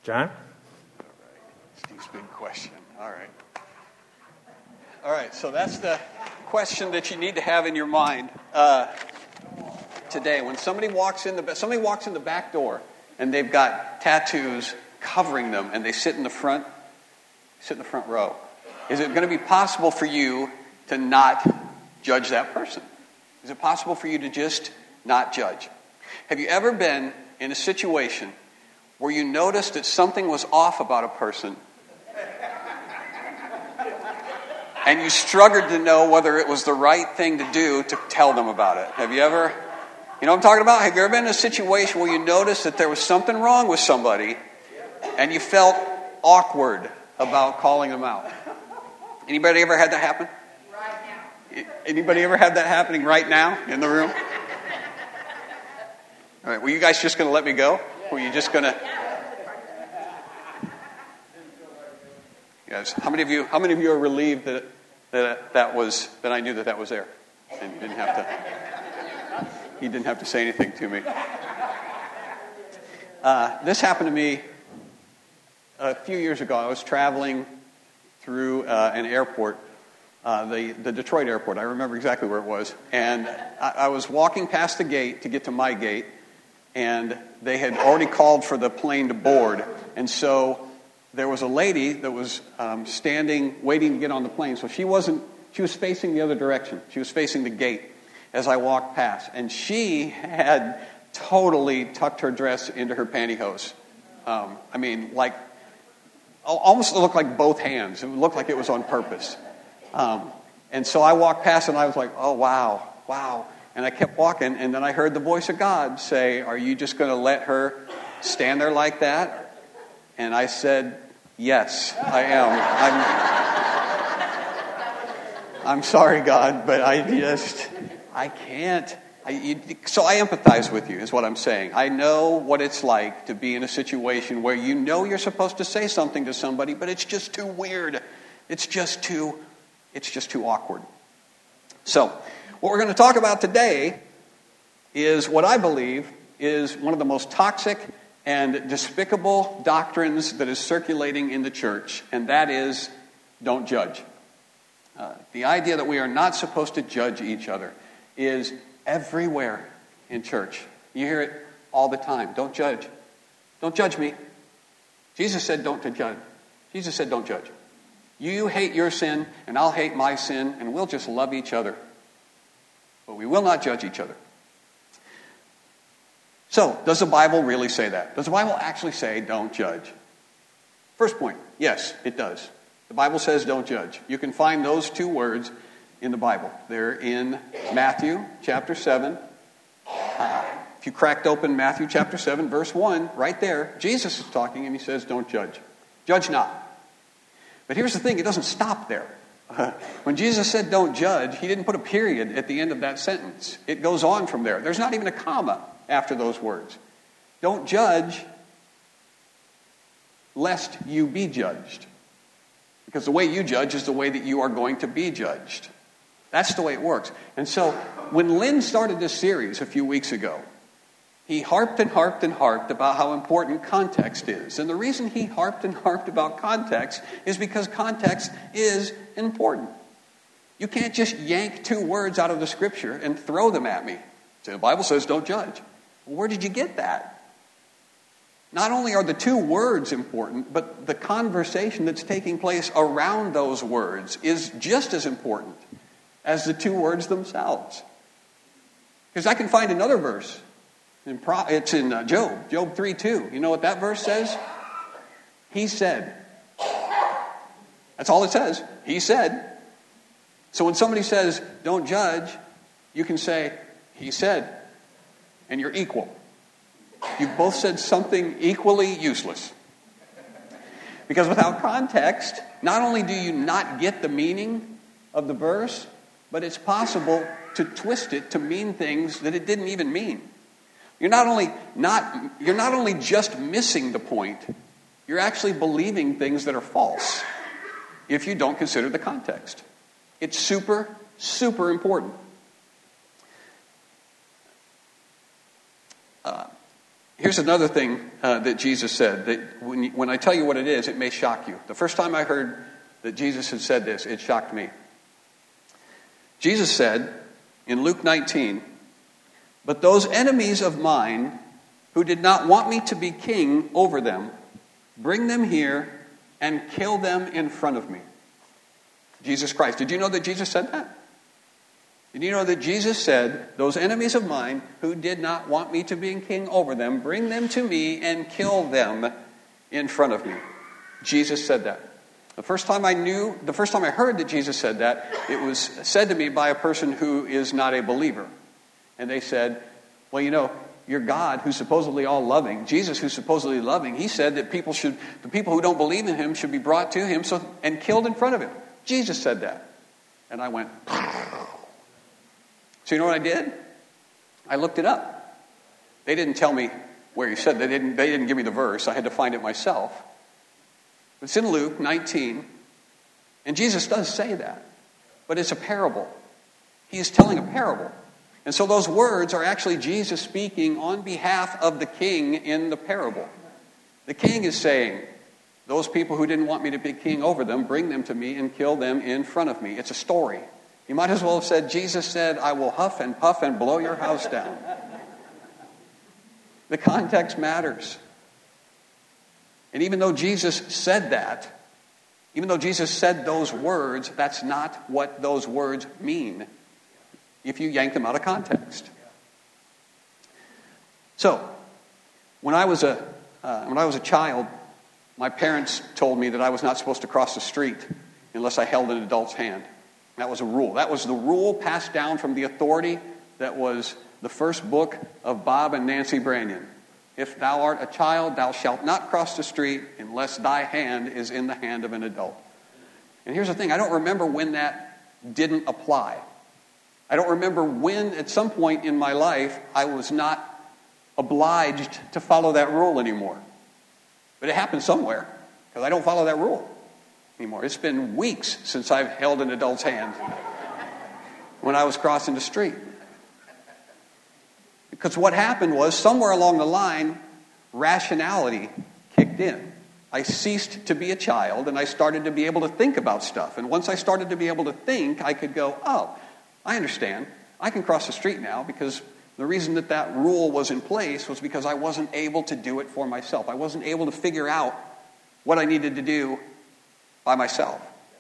John? Steve's big question. All right, so that's the question that you need to have in your mind today. When somebody walks in the back door and they've got tattoos covering them and they sit in the front row, is it going to be possible for you to not judge that person? Is it possible for you to just not judge? Have you ever been in a situation where you noticed that something was off about a person and you struggled to know whether it was the right thing to do to tell them about it? Have you ever, you know what I'm talking about? Have you ever been in a situation where you noticed that there was something wrong with somebody and you felt awkward about calling them out? Anybody ever had that happen? Right now. Anybody ever had that happening right now in the room? All right, were you guys just going to let me go? Were you just going to... Yes. How many of you are relieved that I knew that was there and he didn't have to say anything to me? This happened to me a few years ago. I was traveling through an airport, the Detroit airport. I remember exactly where it was. And I was walking past the gate to get to my gate, and they had already called for the plane to board. And so there was a lady that was standing, waiting to get on the plane. So she was facing the other direction. She was facing the gate as I walked past. And she had totally tucked her dress into her pantyhose. Almost looked like both hands. It looked like it was on purpose. And so I walked past and I was like, oh, wow. And I kept walking, and then I heard the voice of God say, are you just going to let her stand there like that? And I said, yes, I am. I'm sorry, God, but I can't. So I empathize with you, is what I'm saying. I know what it's like to be in a situation where you know you're supposed to say something to somebody, but it's just too weird. It's just too awkward. So, what we're going to talk about today is what I believe is one of the most toxic and despicable doctrines that is circulating in the church, and that is, don't judge. The idea that we are not supposed to judge each other is everywhere in church. You hear it all the time. Don't judge. Don't judge me. Jesus said don't judge. Jesus said don't judge. You hate your sin, and I'll hate my sin, and we'll just love each other. But we will not judge each other. So, does the Bible really say that? Does the Bible actually say don't judge? First point, yes, it does. The Bible says don't judge. You can find those two words in the Bible. They're in Matthew chapter 7. If you cracked open Matthew chapter 7, verse 1, right there, Jesus is talking and he says don't judge. Judge not. But here's the thing, it doesn't stop there. When Jesus said don't judge, he didn't put a period at the end of that sentence. It goes on from there. There's not even a comma after those words. Don't judge lest you be judged. Because the way you judge is the way that you are going to be judged. That's the way it works. And so when Lynn started this series a few weeks ago, he harped about how important context is. And the reason he harped about context is because context is important. You can't just yank two words out of the scripture and throw them at me. So the Bible says don't judge. Well, where did you get that? Not only are the two words important, but the conversation that's taking place around those words is just as important as the two words themselves. Because I can find another verse. It's in Job 3:2. You know what that verse says? He said. That's all it says. He said. So when somebody says, don't judge, you can say, he said, and you're equal. You've both said something equally useless. Because without context, not only do you not get the meaning of the verse, but it's possible to twist it to mean things that it didn't even mean. You're not only just missing the point, you're actually believing things that are false if you don't consider the context. It's super, super important. Here's another thing that Jesus said, that when I tell you what it is, it may shock you. The first time I heard that Jesus had said this, it shocked me. Jesus said in Luke 19, "But those enemies of mine who did not want me to be king over them, bring them here and kill them in front of me." Jesus Christ. Did you know that Jesus said that? Did you know that Jesus said, "Those enemies of mine who did not want me to be king over them, bring them to me and kill them in front of me"? Jesus said that. The first time I heard that Jesus said that, it was said to me by a person who is not a believer. And they said, "Well, you know, your God, who's supposedly all loving, Jesus, who's supposedly loving, he said that the people who don't believe in him should be brought to him and killed in front of him. Jesus said that." And I went, so you know what I did? I looked it up. They didn't tell me where he said. They didn't give me the verse. I had to find it myself. It's in Luke 19. And Jesus does say that. But it's a parable. He is telling a parable. And so those words are actually Jesus speaking on behalf of the king in the parable. The king is saying, "Those people who didn't want me to be king over them, bring them to me and kill them in front of me." It's a story. You might as well have said, Jesus said, "I will huff and puff and blow your house down." The context matters. And even though Jesus said that, even though Jesus said those words, that's not what those words mean if you yank them out of context. So, when I was a child, my parents told me that I was not supposed to cross the street unless I held an adult's hand. That was a rule. That was the rule passed down from the authority that was the first book of Bob and Nancy Branyan. "If thou art a child, thou shalt not cross the street unless thy hand is in the hand of an adult." And here's the thing. I don't remember when that didn't apply. I don't remember when, at some point in my life, I was not obliged to follow that rule anymore. But it happened somewhere, because I don't follow that rule anymore. It's been weeks since I've held an adult's hand when I was crossing the street. Because what happened was, somewhere along the line, rationality kicked in. I ceased to be a child, and I started to be able to think about stuff. And once I started to be able to think, I could go, "Oh, I understand. I can cross the street now," because the reason that rule was in place was because I wasn't able to do it for myself. I wasn't able to figure out what I needed to do by myself.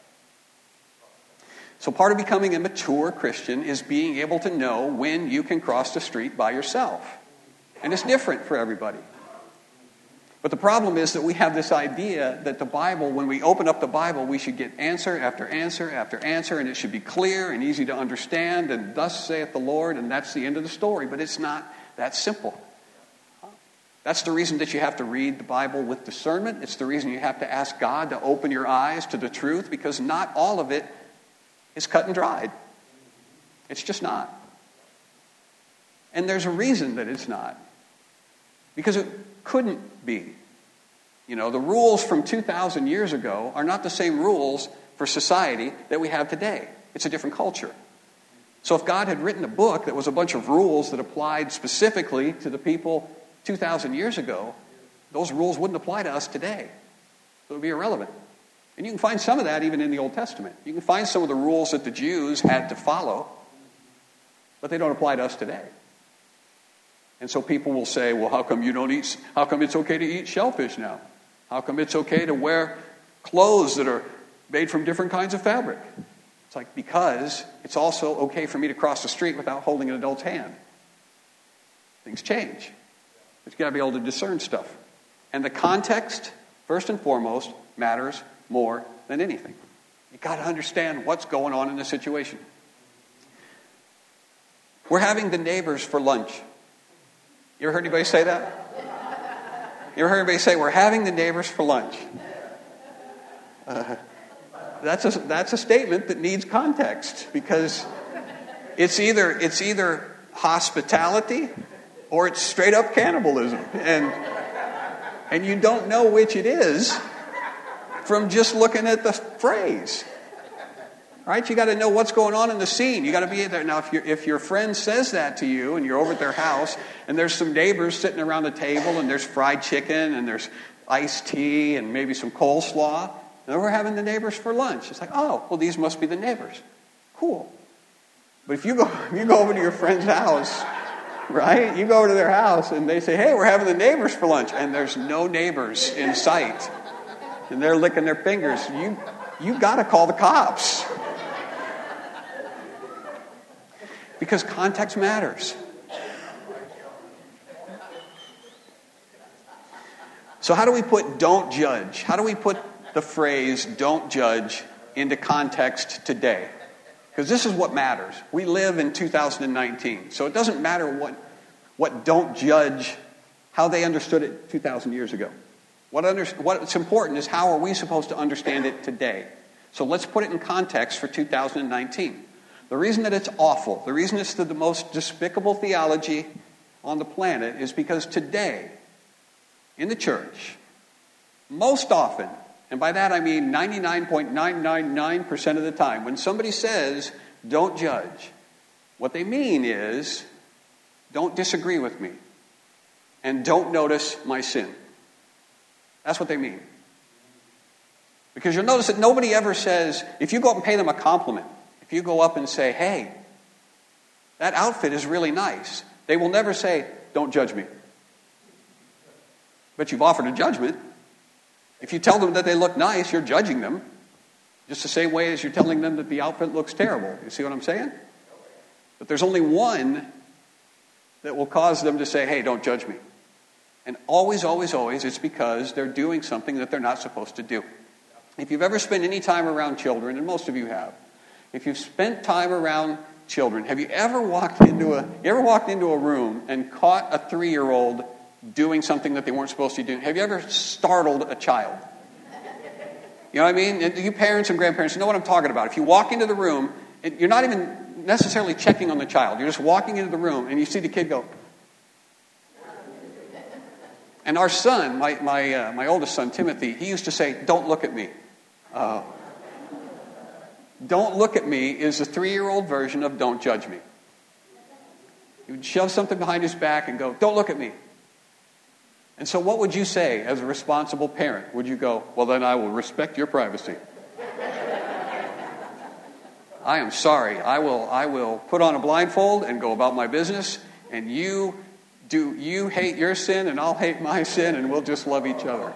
So part of becoming a mature Christian is being able to know when you can cross the street by yourself. And it's different for everybody. But the problem is that we have this idea that the Bible, when we open up the Bible, we should get answer after answer after answer, and it should be clear and easy to understand, and "thus saith the Lord," and that's the end of the story. But it's not that simple. That's the reason that you have to read the Bible with discernment. It's the reason you have to ask God to open your eyes to the truth, because not all of it is cut and dried. It's just not. And there's a reason that it's not. Because it couldn't be. You know, the rules from 2,000 years ago are not the same rules for society that we have today. It's a different culture. So if God had written a book that was a bunch of rules that applied specifically to the people 2,000 years ago, those rules wouldn't apply to us today. It would be irrelevant. And you can find some of that even in the Old Testament. You can find some of the rules that the Jews had to follow, but they don't apply to us today. And so people will say, "Well, how come it's okay to eat shellfish now? How come it's okay to wear clothes that are made from different kinds of fabric?" It's like, because it's also okay for me to cross the street without holding an adult's hand. Things change. But you've got to be able to discern stuff. And the context, first and foremost, matters more than anything. You've got to understand what's going on in the situation. We're having the neighbors for lunch. You ever heard anybody say that? You ever heard anybody say, "We're having the neighbors for lunch"? That's a statement that needs context, because it's either hospitality or it's straight up cannibalism, and you don't know which it is from just looking at the phrase. Right? You got to know what's going on in the scene. You got to be there. Now, if your friend says that to you and you're over at their house and there's some neighbors sitting around the table and there's fried chicken and there's iced tea and maybe some coleslaw, and we're having the neighbors for lunch. It's like, oh, well, these must be the neighbors. Cool. But if you go over to your friend's house, right? You go over to their house and they say, hey, we're having the neighbors for lunch, and there's no neighbors in sight, and they're licking their fingers. You got to call the cops. Because context matters. So how do we put don't judge? How do we put the phrase don't judge into context today? Because this is what matters. We live in 2019. So it doesn't matter what don't judge, how they understood it 2,000 years ago. What's important is how are we supposed to understand it today? So let's put it in context for 2019. The reason that it's awful, the reason it's the most despicable theology on the planet is because today, in the church, most often, and by that I mean 99.999% of the time, when somebody says, don't judge, what they mean is, don't disagree with me, and don't notice my sin. That's what they mean. Because you'll notice that nobody ever says, if you go up and pay them a compliment, if you go up and say, hey, that outfit is really nice, they will never say, don't judge me. But you've offered a judgment. If you tell them that they look nice, you're judging them. Just the same way as you're telling them that the outfit looks terrible. You see what I'm saying? But there's only one that will cause them to say, hey, don't judge me. And always, always, always, it's because they're doing something that they're not supposed to do. If you've ever spent any time around children, and most of you have, if you've spent time around children, have you ever walked into a room and caught a 3-year-old doing something that they weren't supposed to do? Have you ever startled a child? You know what I mean? You parents and grandparents know what I'm talking about. If you walk into the room, you're not even necessarily checking on the child. You're just walking into the room and you see the kid go. And our son, my oldest son, Timothy, he used to say, don't look at me. Don't look at me is the 3-year-old version of don't judge me. He would shove something behind his back and go, don't look at me. And so what would you say as a responsible parent? Would you go, well, then I will respect your privacy. I am sorry. I will put on a blindfold and go about my business, and you hate your sin and I'll hate my sin, and we'll just love each other.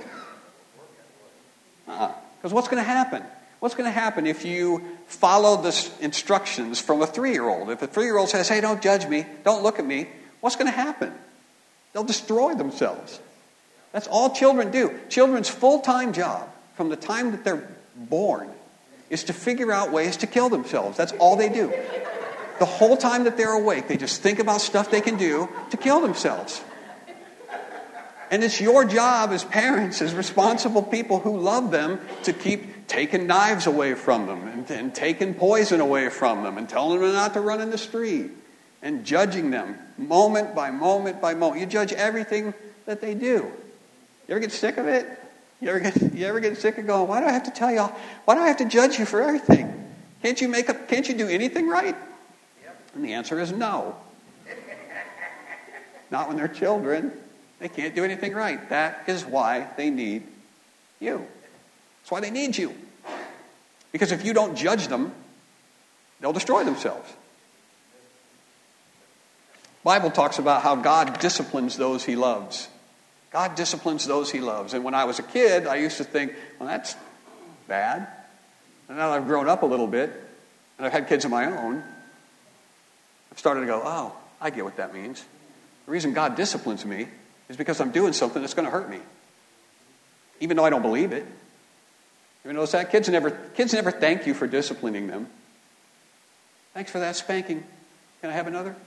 Because what's going to happen? What's going to happen if you follow the instructions from a 3-year-old? If a 3-year-old says, hey, don't judge me, don't look at me, what's going to happen? They'll destroy themselves. That's all children do. Children's full-time job from the time that they're born is to figure out ways to kill themselves. That's all they do. The whole time that they're awake, they just think about stuff they can do to kill themselves. And it's your job as parents, as responsible people who love them, to keep taking knives away from them and taking poison away from them and telling them not to run in the street and judging them moment by moment by moment. You judge everything that they do. You ever get sick of it? You ever get sick of going, why do I have to tell y'all? Why do I have to judge you for everything? Can't you do anything right? And the answer is no. Not when they're children. They can't do anything right. That is why they need you. That's why they need you. Because if you don't judge them, they'll destroy themselves. The Bible talks about how God disciplines those he loves. God disciplines those he loves. And when I was a kid, I used to think, well, that's bad. And now that I've grown up a little bit, and I've had kids of my own, I've started to go, oh, I get what that means. The reason God disciplines me is because I'm doing something that's going to hurt me. Even though I don't believe it. You notice that? Kids never thank you for disciplining them. Thanks for that spanking. Can I have another?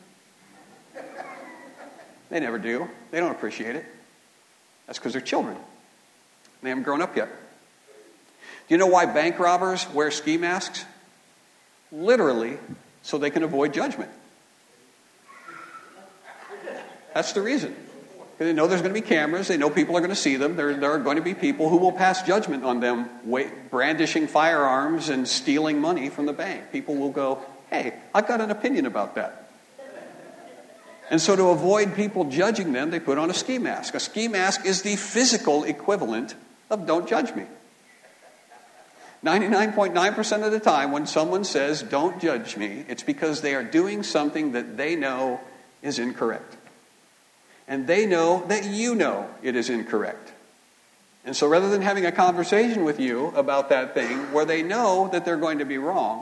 They never do. They don't appreciate it. That's because they're children. They haven't grown up yet. Do you know why bank robbers wear ski masks? Literally, so they can avoid judgment. That's the reason. They know there's going to be cameras. They know people are going to see them. There are going to be people who will pass judgment on them brandishing firearms and stealing money from the bank. People will go, hey, I've got an opinion about that. And so to avoid people judging them, they put on a ski mask. A ski mask is the physical equivalent of don't judge me. 99.9% of the time when someone says don't judge me, it's because they are doing something that they know is incorrect. And they know that you know it is incorrect. And so rather than having a conversation with you about that thing where they know that they're going to be wrong,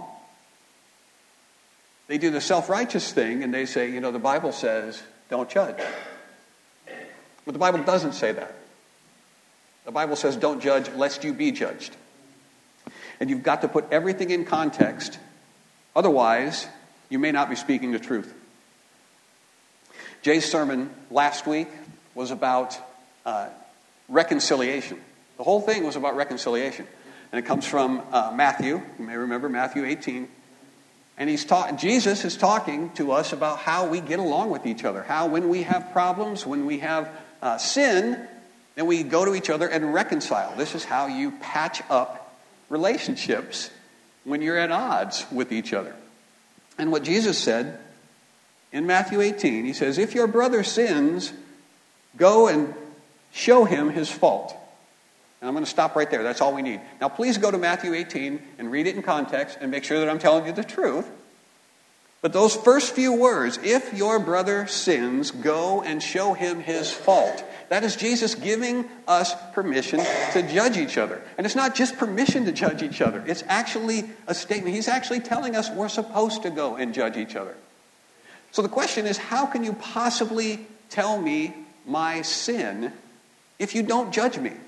they do the self-righteous thing and they say, the Bible says don't judge. But the Bible doesn't say that. The Bible says don't judge lest you be judged. And you've got to put everything in context. Otherwise, you may not be speaking the truth. Jay's sermon last week was about reconciliation. The whole thing was about reconciliation. And it comes from Matthew. You may remember Matthew 18. And Jesus is talking to us about how we get along with each other. How when we have problems, when we have sin, then we go to each other and reconcile. This is how you patch up relationships when you're at odds with each other. And what Jesus said in Matthew 18, he says, if your brother sins, go and show him his fault. And I'm going to stop right there. That's all we need. Now, please go to Matthew 18 and read it in context and make sure that I'm telling you the truth. But those first few words, if your brother sins, go and show him his fault. That is Jesus giving us permission to judge each other. And it's not just permission to judge each other. It's actually a statement. He's actually telling us we're supposed to go and judge each other. So the question is, how can you possibly tell me my sin if you don't judge me?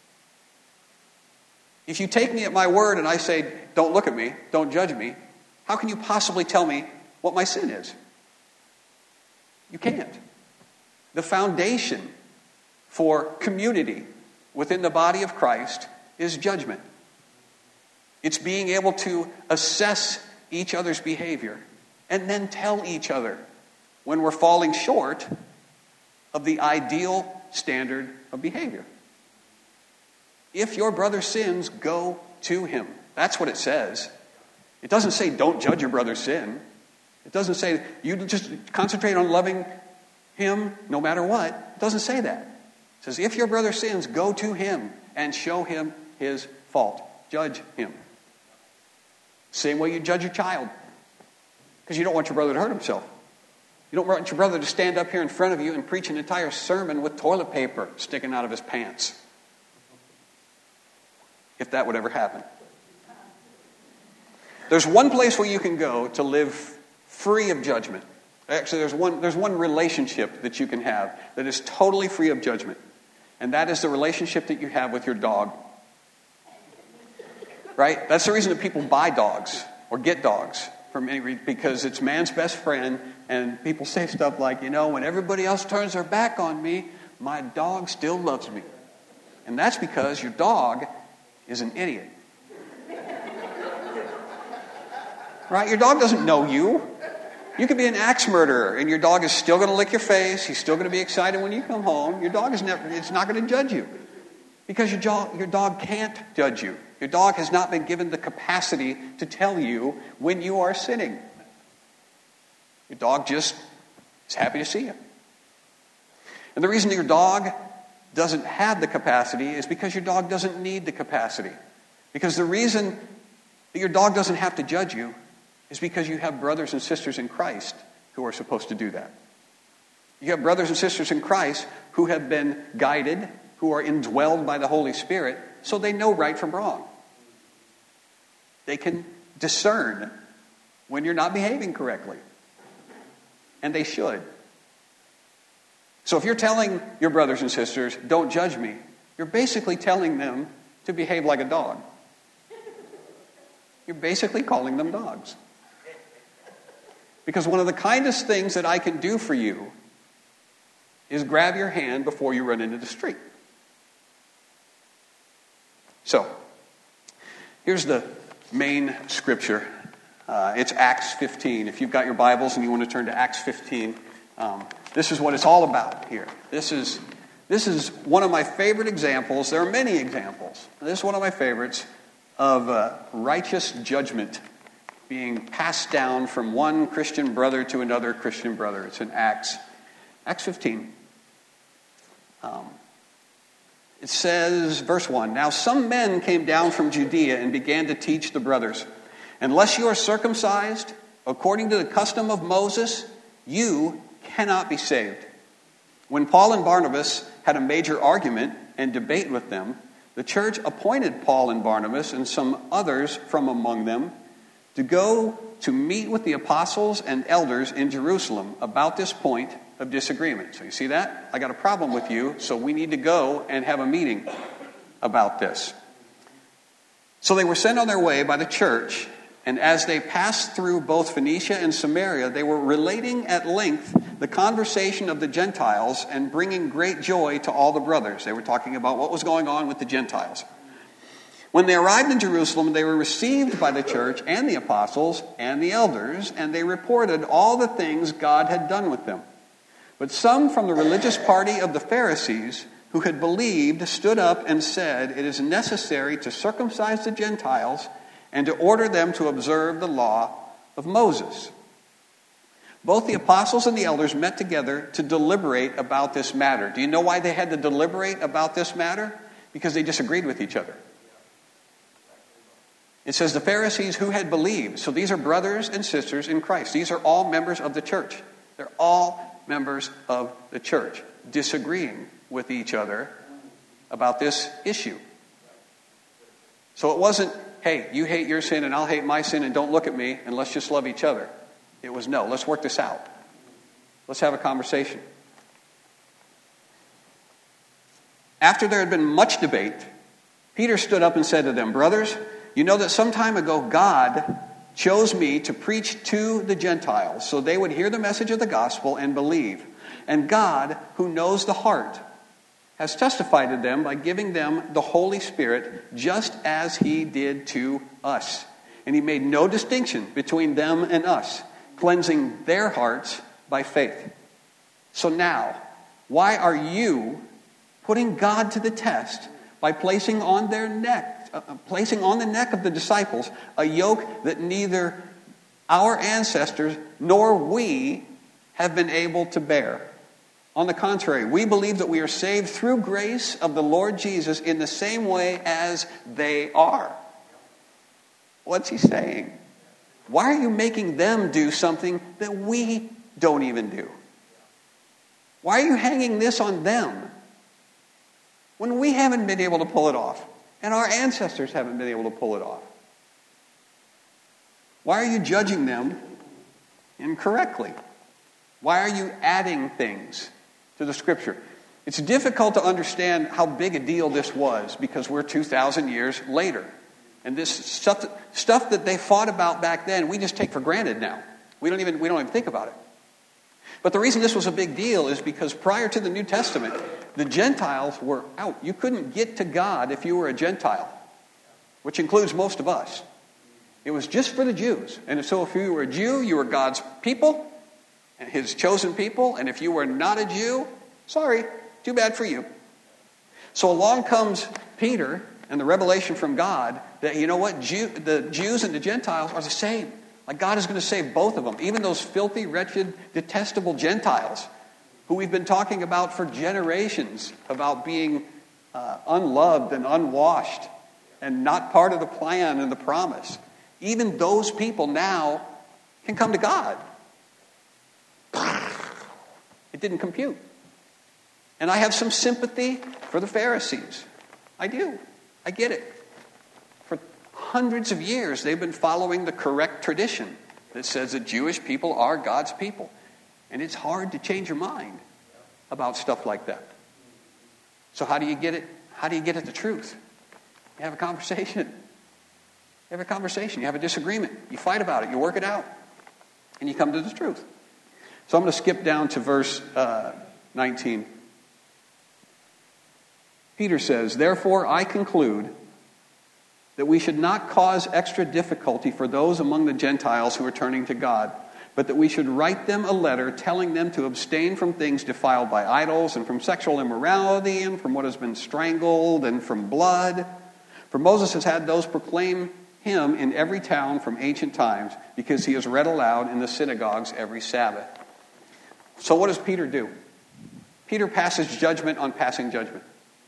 If you take me at my word and I say, don't look at me, don't judge me, how can you possibly tell me what my sin is? You can't. The foundation for community within the body of Christ is judgment. It's being able to assess each other's behavior and then tell each other when we're falling short of the ideal standard of behavior. If your brother sins, go to him. That's what it says. It doesn't say don't judge your brother's sin. It doesn't say you just concentrate on loving him no matter what. It doesn't say that. It says if your brother sins, go to him and show him his fault. Judge him. Same way you judge your child. Because you don't want your brother to hurt himself. You don't want your brother to stand up here in front of you and preach an entire sermon with toilet paper sticking out of his pants. If that would ever happen. There's one place where you can go to live free of judgment. Actually, there's one relationship that you can have that is totally free of judgment. And that is the relationship that you have with your dog. Right? That's the reason that people buy dogs or get dogs. Because it's man's best friend, and people say stuff like, when everybody else turns their back on me, my dog still loves me. And that's because your dog is an idiot. Right? Your dog doesn't know you. You could be an axe murderer, and your dog is still going to lick your face. He's still going to be excited when you come home. Your dog it's not going to judge you. Because your dog can't judge you. Your dog has not been given the capacity to tell you when you are sinning. Your dog just is happy to see you. And the reason your dog doesn't have the capacity is because your dog doesn't need the capacity. Because the reason that your dog doesn't have to judge you is because you have brothers and sisters in Christ who are supposed to do that. You have brothers and sisters in Christ who have been guided, who are indwelled by the Holy Spirit, so they know right from wrong. They can discern when you're not behaving correctly. And they should. So if you're telling your brothers and sisters, don't judge me, you're basically telling them to behave like a dog. You're basically calling them dogs. Because one of the kindest things that I can do for you is grab your hand before you run into the street. So, here's the main scripture. It's Acts 15. If you've got your Bibles and you want to turn to Acts 15, this is what it's all about here. This is This is one of my favorite examples. There are many examples. This is one of my favorites of righteous judgment being passed down from one Christian brother to another Christian brother. It's in Acts 15. It says, verse 1, "Now some men came down from Judea and began to teach the brothers, 'Unless you are circumcised according to the custom of Moses, you cannot be saved.' When Paul and Barnabas had a major argument and debate with them, the church appointed Paul and Barnabas and some others from among them to go to meet with the apostles and elders in Jerusalem about this point of disagreement." So you see that? I got a problem with you, so we need to go and have a meeting about this. So they were sent on their way by the church, and as they passed through both Phoenicia and Samaria, they were relating at length the conversation of the Gentiles and bringing great joy to all the brothers. They were talking about what was going on with the Gentiles. When they arrived in Jerusalem, they were received by the church and the apostles and the elders, and they reported all the things God had done with them. But some from the religious party of the Pharisees who had believed stood up and said, "It is necessary to circumcise the Gentiles and to order them to observe the law of Moses." Both the apostles and the elders met together to deliberate about this matter. Do you know why they had to deliberate about this matter? Because they disagreed with each other. It says the Pharisees who had believed. So these are brothers and sisters in Christ. These are all members of the church. They're all members of the church, disagreeing with each other about this issue. So it wasn't, hey, you hate your sin and I'll hate my sin and don't look at me and let's just love each other. It was, no, let's work this out. Let's have a conversation. After there had been much debate, Peter stood up and said to them, "Brothers, you know that some time ago God chose me to preach to the Gentiles so they would hear the message of the gospel and believe. And God, who knows the heart, has testified to them by giving them the Holy Spirit just as he did to us. And he made no distinction between them and us, cleansing their hearts by faith. So now, why are you putting God to the test by placing on the neck of the disciples a yoke that neither our ancestors nor we have been able to bear? On the contrary, we believe that we are saved through grace of the Lord Jesus in the same way as they are." What's he saying? Why are you making them do something that we don't even do? Why are you hanging this on them when we haven't been able to pull it off and our ancestors haven't been able to pull it off? Why are you judging them incorrectly? Why are you adding things to the Scripture? It's difficult to understand how big a deal this was because we're 2,000 years later. And this stuff that they fought about back then, we just take for granted now. We don't even think about it. But the reason this was a big deal is because prior to the New Testament, the Gentiles were out. You couldn't get to God if you were a Gentile, which includes most of us. It was just for the Jews. And so if you were a Jew, you were God's people, and his chosen people. And if you were not a Jew, sorry, too bad for you. So along comes Peter and the revelation from God that, you know what, the Jews and the Gentiles are the same. Like God is going to save both of them. Even those filthy, wretched, detestable Gentiles who we've been talking about for generations, about being unloved and unwashed and not part of the plan and the promise. Even those people now can come to God. It didn't compute. And I have some sympathy for the Pharisees. I do. I get it. For hundreds of years, they've been following the correct tradition that says that Jewish people are God's people. And it's hard to change your mind about stuff like that. So how do you get it? How do you get at the truth? You have a conversation. You have a conversation. You have a disagreement. You fight about it. You work it out. And you come to the truth. So I'm going to skip down to verse 19. Peter says, "Therefore I conclude that we should not cause extra difficulty for those among the Gentiles who are turning to God, but that we should write them a letter telling them to abstain from things defiled by idols, and from sexual immorality, and from what has been strangled, and from blood. For Moses has had those proclaim him in every town from ancient times, because he is read aloud in the synagogues every Sabbath. So what does Peter do? Peter passes judgment on passing judgment.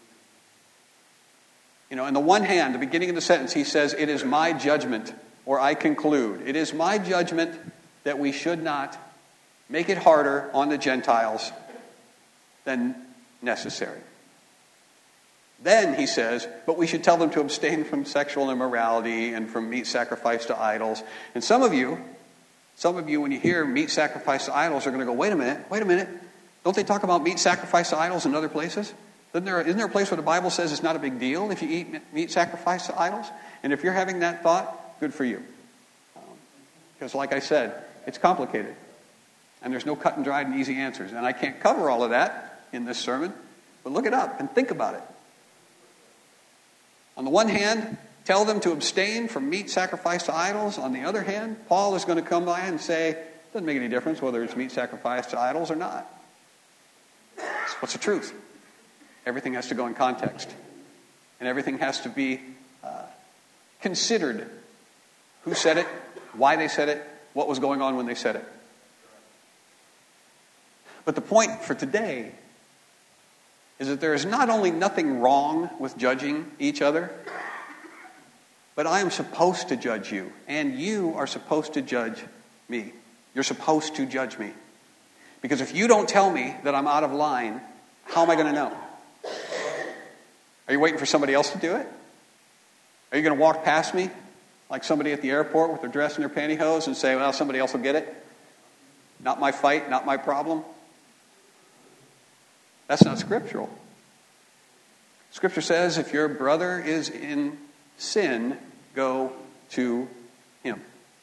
On the one hand, the beginning of the sentence, he says, "It is my judgment," or "I conclude. It is my judgment that we should not make it harder on the Gentiles than necessary." Then he says, but we should tell them to abstain from sexual immorality and from meat sacrificed to idols. And some of you, when you hear meat sacrificed to idols, are going to go, wait a minute. Don't they talk about meat sacrificed to idols in other places? Isn't there a place where the Bible says it's not a big deal if you eat meat sacrificed to idols? And if you're having that thought, good for you. Because like I said, it's complicated. And there's no cut and dried and easy answers. And I can't cover all of that in this sermon, but look it up and think about it. On the one hand, tell them to abstain from meat sacrificed to idols. On the other hand, Paul is going to come by and say, it doesn't make any difference whether it's meat sacrificed to idols or not. What's the truth? Everything has to go in context. And everything has to be considered. Who said it? Why they said it? What was going on when they said it? But the point for today is that there is not only nothing wrong with judging each other, but I am supposed to judge you, and you are supposed to judge me. You're supposed to judge me. Because if you don't tell me that I'm out of line, how am I going to know? Are you waiting for somebody else to do it? Are you going to walk past me like somebody at the airport with their dress and their pantyhose and say, well, somebody else will get it? Not my fight, not my problem? That's not scriptural. Scripture says if your brother is in sin, go to him.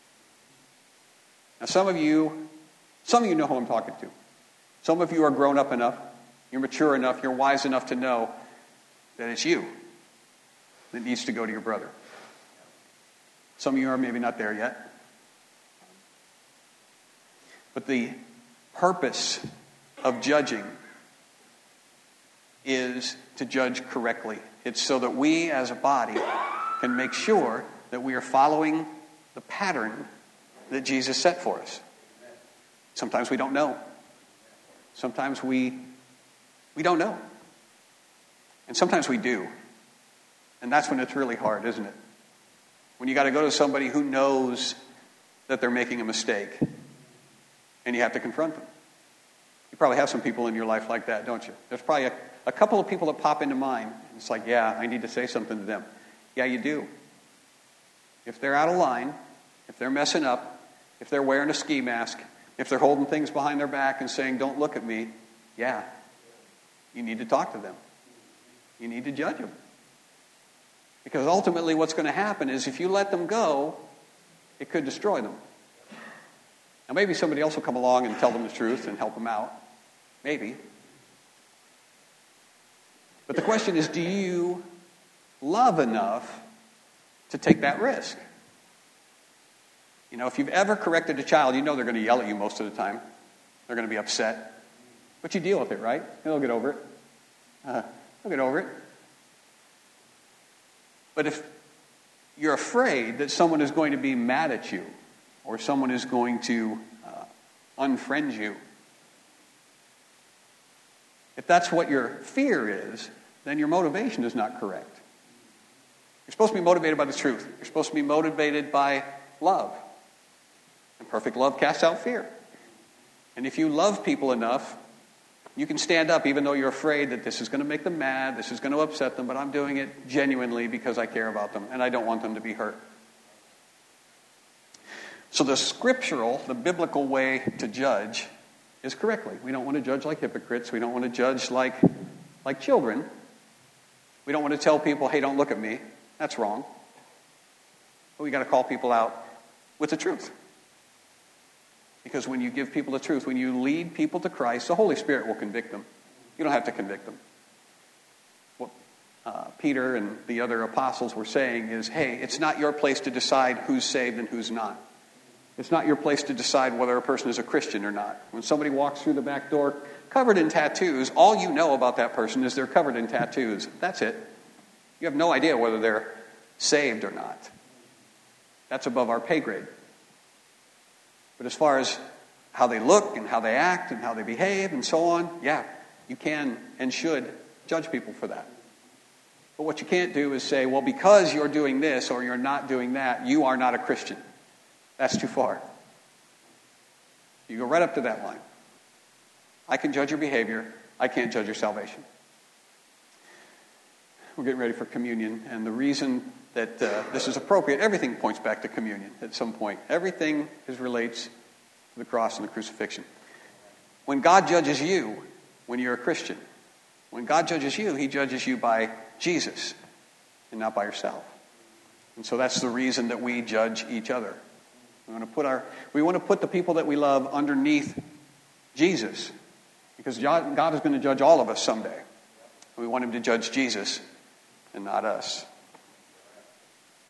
Now some of you know who I'm talking to. Some of you are grown up enough, you're mature enough, you're wise enough to know that it's you that needs to go to your brother. Some of you are maybe not there yet. But the purpose of judging is to judge correctly. It's so that we as a body can make sure that we are following the pattern that Jesus set for us. Sometimes we don't know. Sometimes we don't know. And sometimes we do. And that's when it's really hard, isn't it? When you got to go to somebody who knows that they're making a mistake and you have to confront them. You probably have some people in your life like that, don't you? There's probably a couple of people that pop into mind. It's like, yeah, I need to say something to them. Yeah, you do. If they're out of line, if they're messing up, if they're wearing a ski mask, if they're holding things behind their back and saying, don't look at me, yeah, you need to talk to them. You need to judge them. Because ultimately what's going to happen is if you let them go, it could destroy them. Now maybe somebody else will come along and tell them the truth and help them out. Maybe. But the question is, do you love enough to take that risk? If you've ever corrected a child, you know they're going to yell at you most of the time. They're going to be upset. But you deal with it, right? They'll get over it. They'll get over it. But if you're afraid that someone is going to be mad at you or someone is going to unfriend you, if that's what your fear is, then your motivation is not correct. You're supposed to be motivated by the truth. You're supposed to be motivated by love. And perfect love casts out fear. And if you love people enough, you can stand up even though you're afraid that this is going to make them mad, this is going to upset them, but I'm doing it genuinely because I care about them and I don't want them to be hurt. So the biblical way to judge is correctly. We don't want to judge like hypocrites. We don't want to judge like children. We don't want to tell people, hey, don't look at me. That's wrong. But we got to call people out with the truth. Because when you give people the truth, when you lead people to Christ, the Holy Spirit will convict them. You don't have to convict them. What Peter and the other apostles were saying is, hey, it's not your place to decide who's saved and who's not. It's not your place to decide whether a person is a Christian or not. When somebody walks through the back door covered in tattoos, all you know about that person is they're covered in tattoos. That's it. You have no idea whether they're saved or not. That's above our pay grade. But as far as how they look and how they act and how they behave and so on, yeah, you can and should judge people for that. But what you can't do is say, well, because you're doing this or you're not doing that, you are not a Christian. That's too far. You go right up to that line. I can judge your behavior. I can't judge your salvation. We're getting ready for communion, and the reason that this is appropriate, everything points back to communion at some point. Everything relates to the cross and the crucifixion. When God judges you, when you're a Christian, when God judges you, he judges you by Jesus and not by yourself. And so that's the reason that we judge each other. We want to put the people that we love underneath Jesus, because God is going to judge all of us someday. We want him to judge Jesus and not us.